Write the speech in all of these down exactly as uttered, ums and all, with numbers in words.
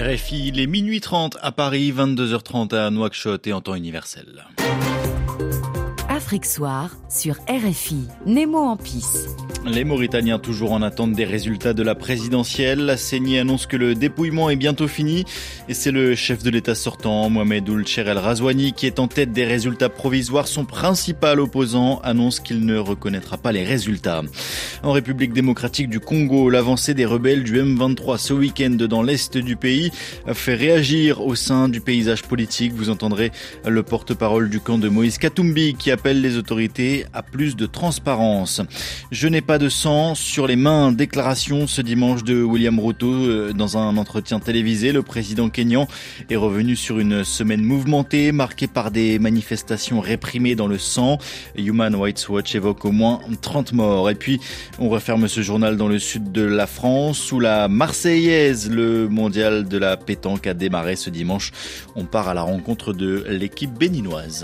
R F I, il est minuit trente à Paris, vingt-deux heures trente à Nouakchott et en temps universel. Afrique Soir sur R F I, Nemo Ampis. Les Mauritaniens toujours en attente des résultats de la présidentielle. La C E N I annonce que le dépouillement est bientôt fini et c'est le chef de l'État sortant, Mohamed Ould Cheikh El Ghazouani, qui est en tête des résultats provisoires. Son principal opposant annonce qu'il ne reconnaîtra pas les résultats. En République démocratique du Congo, l'avancée des rebelles du M vingt-trois ce week-end dans l'est du pays fait réagir au sein du paysage politique. Vous entendrez le porte-parole du camp de Moïse Katumbi qui appelle les autorités à plus de transparence. Je n'ai pas de sang sur les mains. Déclaration ce dimanche de William Ruto dans un entretien télévisé. Le président kényan est revenu sur une semaine mouvementée marquée par des manifestations réprimées dans le sang. Human Rights Watch évoque au moins trente morts. Et puis, on referme ce journal dans le sud de la France où la Marseillaise, le mondial de la pétanque, a démarré ce dimanche. On part à la rencontre de l'équipe béninoise.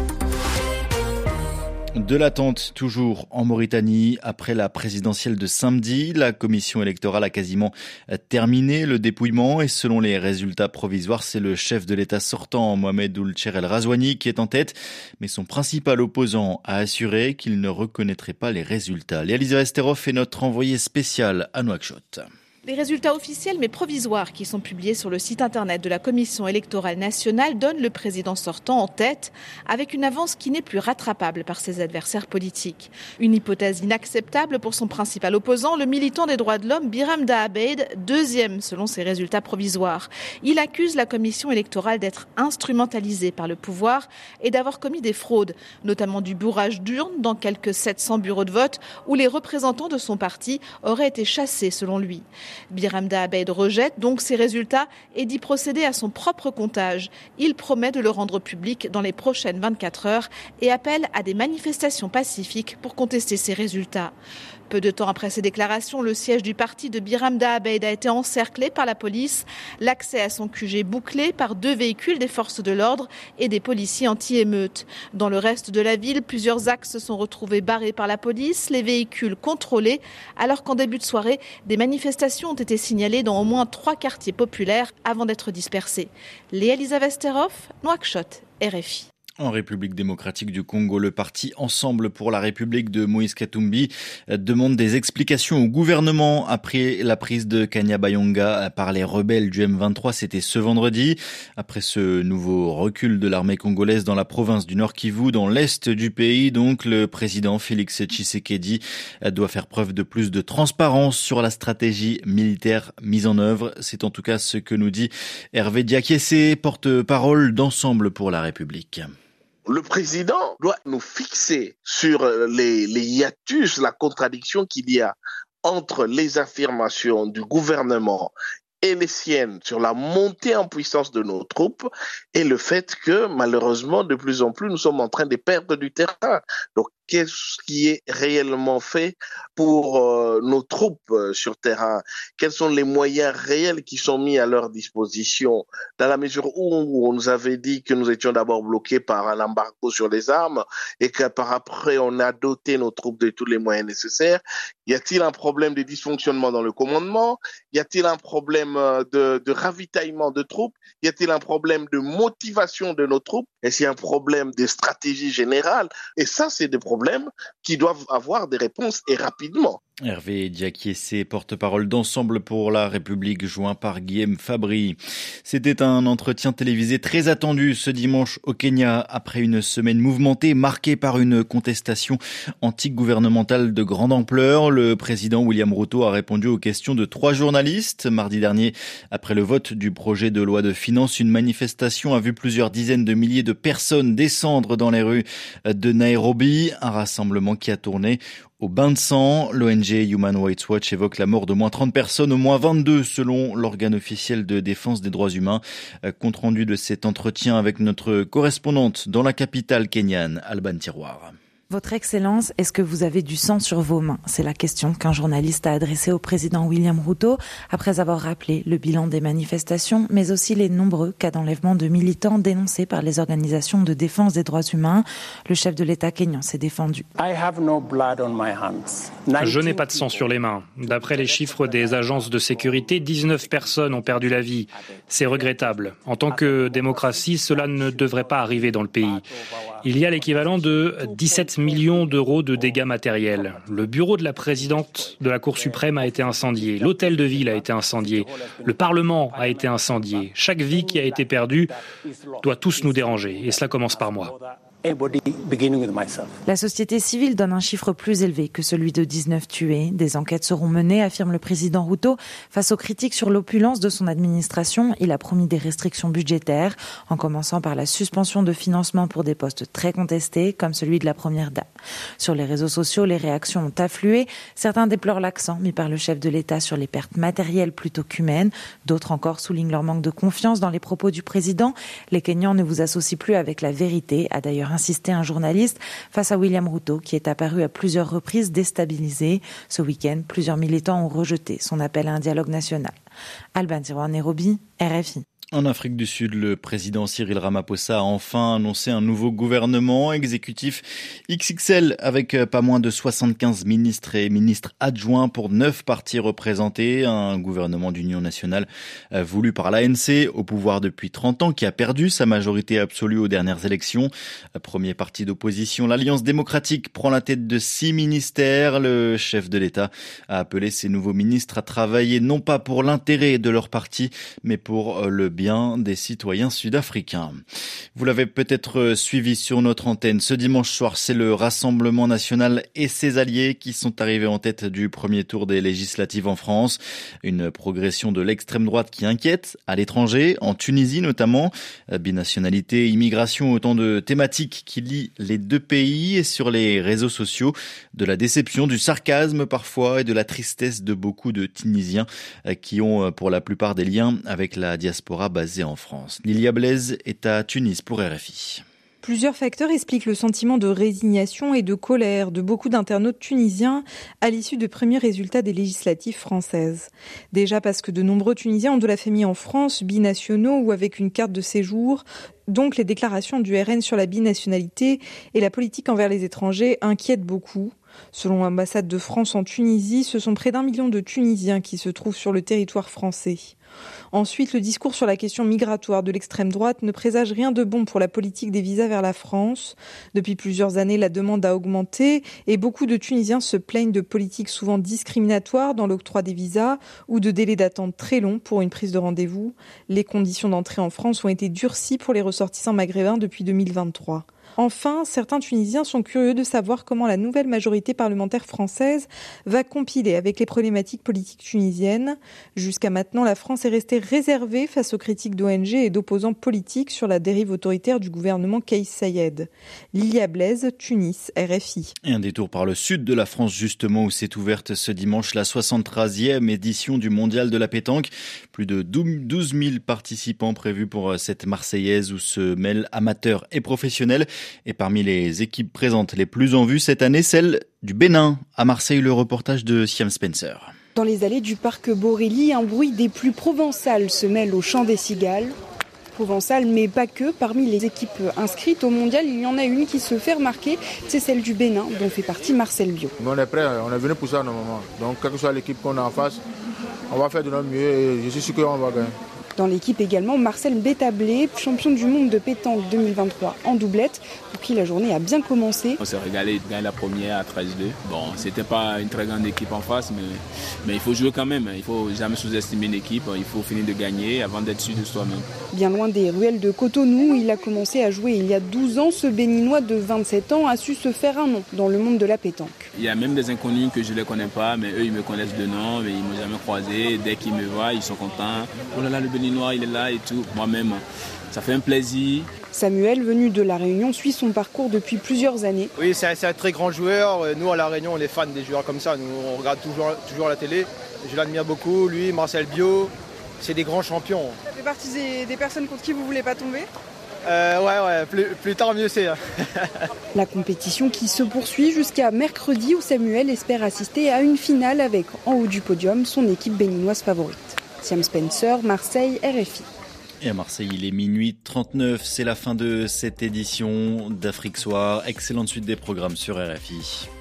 De l'attente toujours en Mauritanie. Après la présidentielle de samedi, la commission électorale a quasiment terminé le dépouillement et selon les résultats provisoires, c'est le chef de l'État sortant, Mohamed Ould Cheikh El Ghazouani, qui est en tête. Mais son principal opposant a assuré qu'il ne reconnaîtrait pas les résultats. Léa-Lisa Vesterhoff est notre envoyée spéciale à Nouakchott. Les résultats officiels mais provisoires qui sont publiés sur le site internet de la Commission électorale nationale donnent le président sortant en tête avec une avance qui n'est plus rattrapable par ses adversaires politiques. Une hypothèse inacceptable pour son principal opposant, le militant des droits de l'homme Biram Da Abeid, deuxième selon ses résultats provisoires. Il accuse la Commission électorale d'être instrumentalisée par le pouvoir et d'avoir commis des fraudes, notamment du bourrage d'urnes dans quelques sept cents bureaux de vote où les représentants de son parti auraient été chassés selon lui. Biram Da Abeid rejette donc ces résultats et dit procéder à son propre comptage. Il promet de le rendre public dans les prochaines vingt-quatre heures et appelle à des manifestations pacifiques pour contester ces résultats. Peu de temps après ces déclarations, le siège du parti de Biram Da Abeid a été encerclé par la police. L'accès à son Q G bouclé par deux véhicules des forces de l'ordre et des policiers anti-émeutes. Dans le reste de la ville, plusieurs axes se sont retrouvés barrés par la police, les véhicules contrôlés, alors qu'en début de soirée, des manifestations ont été signalées dans au moins trois quartiers populaires avant d'être dispersées. Léa-Lisa Vesterhoff, Nouakchott, R F I. En République démocratique du Congo, le parti Ensemble pour la République de Moïse Katumbi demande des explications au gouvernement après la prise de Kanyabayonga par les rebelles du M vingt-trois. C'était ce vendredi. Après ce nouveau recul de l'armée congolaise dans la province du Nord Kivu, dans l'est du pays, donc le président Félix Tshisekedi doit faire preuve de plus de transparence sur la stratégie militaire mise en œuvre. C'est en tout cas ce que nous dit Hervé Diakiese, porte-parole d'Ensemble pour la République. Le président doit nous fixer sur les, les hiatus, la contradiction qu'il y a entre les affirmations du gouvernement et les siennes sur la montée en puissance de nos troupes et le fait que malheureusement de plus en plus nous sommes en train de perdre du terrain. Donc qu'est-ce qui est réellement fait pour euh, nos troupes euh, sur terrain? Quels sont les moyens réels qui sont mis à leur disposition? Dans la mesure où on nous avait dit que nous étions d'abord bloqués par un embargo sur les armes et que par après on a doté nos troupes de tous les moyens nécessaires, y a-t-il un problème de dysfonctionnement dans le commandement? Y a-t-il un problème de, de ravitaillement de troupes? Y a-t-il un problème de motivation de nos troupes? Est-ce qu'il y a un problème de stratégie générale? Et ça, c'est des problèmes qui doivent avoir des réponses et rapidement. Hervé Diakiese, porte-parole d'Ensemble pour la République, joint par Guillaume Fabry. C'était un entretien télévisé très attendu ce dimanche au Kenya, après une semaine mouvementée marquée par une contestation anti-gouvernementale de grande ampleur. Le président William Ruto a répondu aux questions de trois journalistes. Mardi dernier, après le vote du projet de loi de finances, une manifestation a vu plusieurs dizaines de milliers de personnes descendre dans les rues de Nairobi. Un rassemblement qui a tourné au bain de sang. L'O N G Human Rights Watch évoque la mort d'au moins trente personnes, au moins vingt-deux selon l'organe officiel de défense des droits humains. Compte rendu de cet entretien avec notre correspondante dans la capitale kenyane, Alban Tiroir. Votre Excellence, est-ce que vous avez du sang sur vos mains ? C'est la question qu'un journaliste a adressée au président William Ruto après avoir rappelé le bilan des manifestations, mais aussi les nombreux cas d'enlèvement de militants dénoncés par les organisations de défense des droits humains. Le chef de l'État kényan s'est défendu. Je n'ai pas de sang sur les mains. D'après les chiffres des agences de sécurité, dix-neuf personnes ont perdu la vie. C'est regrettable. En tant que démocratie, cela ne devrait pas arriver dans le pays. Il y a l'équivalent de dix-sept millions d'euros de dégâts matériels. Le bureau de la présidente de la Cour suprême a été incendié. L'hôtel de ville a été incendié. Le Parlement a été incendié. Chaque vie qui a été perdue doit tous nous déranger. Et cela commence par moi. La société civile donne un chiffre plus élevé que celui de dix-neuf tués. Des enquêtes seront menées, affirme le président Ruto. Face aux critiques sur l'opulence de son administration, il a promis des restrictions budgétaires, en commençant par la suspension de financement pour des postes très contestés, comme celui de la première dame. Sur les réseaux sociaux, les réactions ont afflué. Certains déplorent l'accent mis par le chef de l'État sur les pertes matérielles plutôt qu'humaines. D'autres encore soulignent leur manque de confiance dans les propos du président. Les Kenyans ne vous associent plus avec la vérité, a d'ailleurs insisté un journaliste face à William Ruto, qui est apparu à plusieurs reprises déstabilisé. Ce week-end, plusieurs militants ont rejeté son appel à un dialogue national. Alban Tiroir, Nairobi, R F I. En Afrique du Sud, le président Cyril Ramaphosa a enfin annoncé un nouveau gouvernement exécutif X X L avec pas moins de soixante-quinze ministres et ministres adjoints pour neuf partis représentés. Un gouvernement d'union nationale voulu par l'A N C, au pouvoir depuis trente ans, qui a perdu sa majorité absolue aux dernières élections. Premier parti d'opposition, l'Alliance démocratique prend la tête de six ministères. Le chef de l'État a appelé ses nouveaux ministres à travailler non pas pour l'intérêt de leur parti, mais pour le bien des citoyens sud-africains. Vous l'avez peut-être suivi sur notre antenne. Ce dimanche soir, c'est le Rassemblement national et ses alliés qui sont arrivés en tête du premier tour des législatives en France. Une progression de l'extrême droite qui inquiète à l'étranger, en Tunisie notamment. Binationalité, immigration, autant de thématiques qui lient les deux pays. Et sur les réseaux sociaux, de la déception, du sarcasme parfois et de la tristesse de beaucoup de Tunisiens qui ont pour la plupart des liens avec la diaspora basée en France. Lilia Blaise est à Tunis pour R F I. Plusieurs facteurs expliquent le sentiment de résignation et de colère de beaucoup d'internautes tunisiens à l'issue des premiers résultats des législatives françaises. Déjà parce que de nombreux Tunisiens ont de la famille en France, binationaux ou avec une carte de séjour. Donc les déclarations du R N sur la binationalité et la politique envers les étrangers inquiètent beaucoup. Selon l'ambassade de France en Tunisie, ce sont près d'un million de Tunisiens qui se trouvent sur le territoire français. Ensuite, le discours sur la question migratoire de l'extrême droite ne présage rien de bon pour la politique des visas vers la France. Depuis plusieurs années, la demande a augmenté et beaucoup de Tunisiens se plaignent de politiques souvent discriminatoires dans l'octroi des visas ou de délais d'attente très longs pour une prise de rendez-vous. Les conditions d'entrée en France ont été durcies pour les ressortissants maghrébins depuis deux mille vingt-trois. Enfin, certains Tunisiens sont curieux de savoir comment la nouvelle majorité parlementaire française va compiler avec les problématiques politiques tunisiennes. Jusqu'à maintenant, la France est restée réservée face aux critiques d'O N G et d'opposants politiques sur la dérive autoritaire du gouvernement Kais Saied. Lilia Blaise, Tunis, R F I. Et un détour par le sud de la France justement, où s'est ouverte ce dimanche la soixante-troisième édition du Mondial de la pétanque. Plus de douze mille participants prévus pour cette Marseillaise où se mêlent amateurs et professionnels. Et parmi les équipes présentes les plus en vue cette année, celle du Bénin. À Marseille, le reportage de Siam Spencer. Dans les allées du parc Borély, un bruit des plus provençales se mêle au chant des cigales. Provençal, mais pas que. Parmi les équipes inscrites au mondial, il y en a une qui se fait remarquer, c'est celle du Bénin, dont fait partie Marcel Bio. On est prêt, on est venu pour ça normalement. Donc, quelle que soit l'équipe qu'on a en face, on va faire de notre mieux et je suis sûr qu'on va gagner. Dans l'équipe également, Marcel Bétablé, champion du monde de pétanque deux mille vingt-trois en doublette, pour qui la journée a bien commencé. On s'est régalé, il gagne la première à treize deux. Bon, c'était pas une très grande équipe en face, mais, mais il faut jouer quand même. Il faut jamais sous-estimer une équipe, il faut finir de gagner avant d'être sûr de soi-même. Bien loin des ruelles de Cotonou, il a commencé à jouer il y a douze ans. Ce Béninois de vingt-sept ans a su se faire un nom dans le monde de la pétanque. Il y a même des inconnus que je ne les connais pas, mais eux ils me connaissent de nom, mais ils ne m'ont jamais croisé. Dès qu'ils me voient, ils sont contents. Oh là là, le Béninois, il est là et tout. Moi-même, ça fait un plaisir. Samuel, venu de La Réunion, suit son parcours depuis plusieurs années. Oui, c'est un, c'est un très grand joueur. Nous, à La Réunion, on est fans des joueurs comme ça. Nous, on regarde toujours, toujours la télé. Je l'admire beaucoup. Lui, Marcel Bio, c'est des grands champions. Ça fait partie des, des personnes contre qui vous ne voulez pas tomber ? euh, Ouais, ouais, plus, plus tard mieux c'est. La compétition qui se poursuit jusqu'à mercredi où Samuel espère assister à une finale avec en haut du podium son équipe béninoise favorite. Siam Spencer, Marseille, R F I. Et à Marseille, il est minuit trente-neuf. C'est la fin de cette édition d'Afrique Soir. Excellente suite des programmes sur R F I.